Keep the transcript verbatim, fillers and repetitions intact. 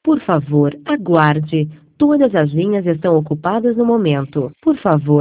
Por favor, aguarde. Todas as linhas estão ocupadas no momento. Por favor.